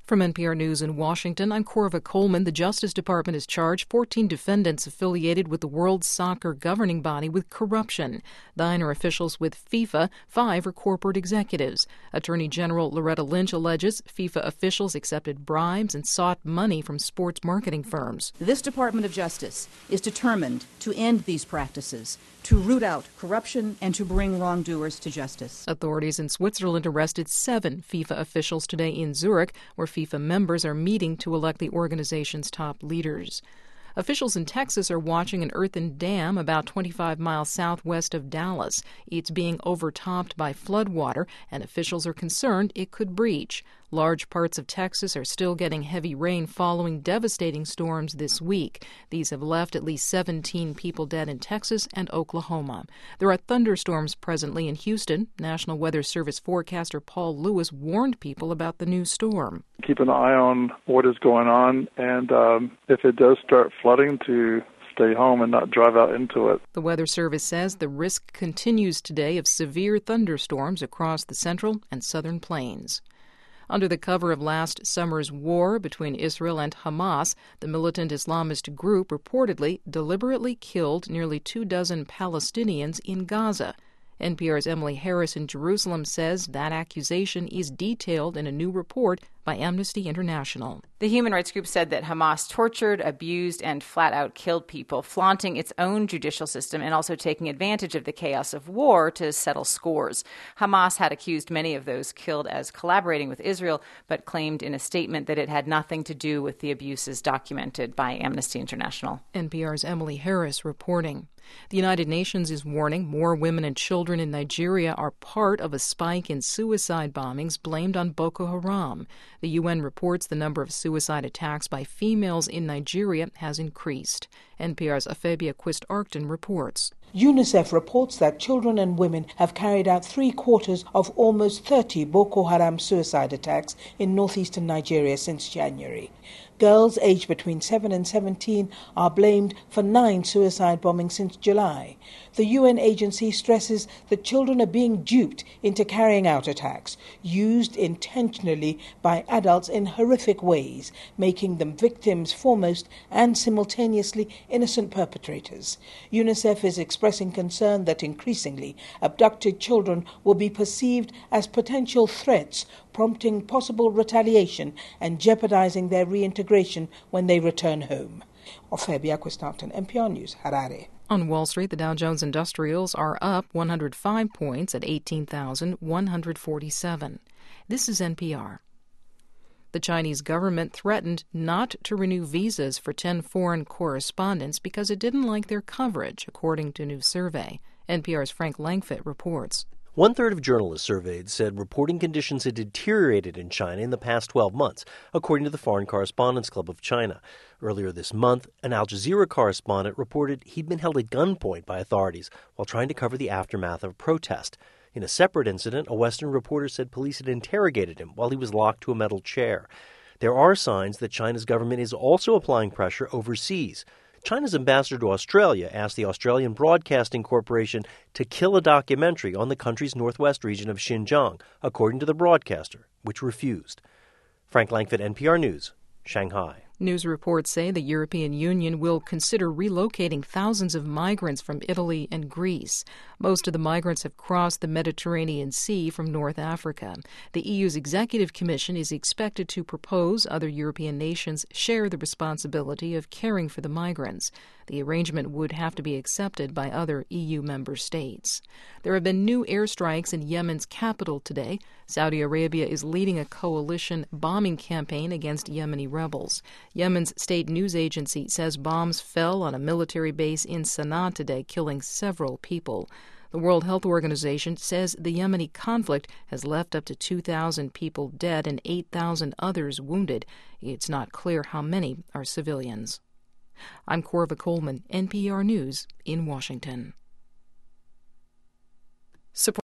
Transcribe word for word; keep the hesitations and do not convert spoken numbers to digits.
From N P R News in Washington, I'm Corva Coleman. The Justice Department has charged fourteen defendants affiliated with the World Soccer governing body with corruption. Nine are officials with FIFA, five are corporate executives. Attorney General Loretta Lynch alleges FIFA officials accepted bribes and sought money from sports marketing firms. This Department of Justice is determined to end these practices, to root out corruption, and to bring wrongdoers to justice. Authorities in Switzerland arrested seven FIFA officials today in Zurich, where FIFA members are meeting to elect the organization's top leaders. Officials in Texas are watching an earthen dam about twenty-five miles southwest of Dallas. It's being overtopped by floodwater, and officials are concerned it could breach. Large parts of Texas are still getting heavy rain following devastating storms this week. These have left at least seventeen people dead in Texas and Oklahoma. There are thunderstorms presently in Houston. National Weather Service forecaster Paul Lewis warned people about the new storm. Keep an eye on what is going on, and um, if it does start flooding, to stay home and not drive out into it. The Weather Service says the risk continues today of severe thunderstorms across the central and southern plains. Under the cover of last summer's war between Israel and Hamas, the militant Islamist group reportedly deliberately killed nearly two dozen Palestinians in Gaza. N P R's Emily Harris in Jerusalem says that accusation is detailed in a new report by Amnesty International. The human rights group said that Hamas tortured, abused, and flat-out killed people, flaunting its own judicial system and also taking advantage of the chaos of war to settle scores. Hamas had accused many of those killed as collaborating with Israel, but claimed in a statement that it had nothing to do with the abuses documented by Amnesty International. N P R's Emily Harris reporting. The United Nations is warning more women and children in Nigeria are part of a spike in suicide bombings blamed on Boko Haram. The U N reports the number of suicide attacks by females in Nigeria has increased. N P R's Afebia Quist-Arcton reports. UNICEF reports that children and women have carried out three-quarters of almost thirty Boko Haram suicide attacks in northeastern Nigeria since January. Girls aged between seven and seventeen are blamed for nine suicide bombings since July. The U N agency stresses that children are being duped into carrying out attacks, used intentionally by adults in horrific ways, making them victims foremost and simultaneously innocent perpetrators. UNICEF is expressing concern that increasingly abducted children will be perceived as potential threats, prompting possible retaliation and jeopardizing their reintegration when they return home. Afebia Quist-Arcton, N P R News, Harare. On Wall Street, the Dow Jones Industrials are up one hundred five points at eighteen thousand one hundred forty-seven. This is N P R. The Chinese government threatened not to renew visas for ten foreign correspondents because it didn't like their coverage, according to a new survey. N P R's Frank Langfitt reports. One-third of journalists surveyed said reporting conditions had deteriorated in China in the past twelve months, according to the Foreign Correspondents Club of China. Earlier this month, an Al Jazeera correspondent reported he'd been held at gunpoint by authorities while trying to cover the aftermath of a protest. In a separate incident, a Western reporter said police had interrogated him while he was locked to a metal chair. There are signs that China's government is also applying pressure overseas. China's ambassador to Australia asked the Australian Broadcasting Corporation to kill a documentary on the country's northwest region of Xinjiang, according to the broadcaster, which refused. Frank Langfitt, N P R News, Shanghai. News reports say the European Union will consider relocating thousands of migrants from Italy and Greece. Most of the migrants have crossed the Mediterranean Sea from North Africa. The E U's Executive Commission is expected to propose other European nations share the responsibility of caring for the migrants. The arrangement would have to be accepted by other E U member states. There have been new airstrikes in Yemen's capital today. Saudi Arabia is leading a coalition bombing campaign against Yemeni rebels. Yemen's state news agency says bombs fell on a military base in Sana'a today, killing several people. The World Health Organization says the Yemeni conflict has left up to two thousand people dead and eight thousand others wounded. It's not clear how many are civilians. I'm Corva Coleman, N P R News in Washington.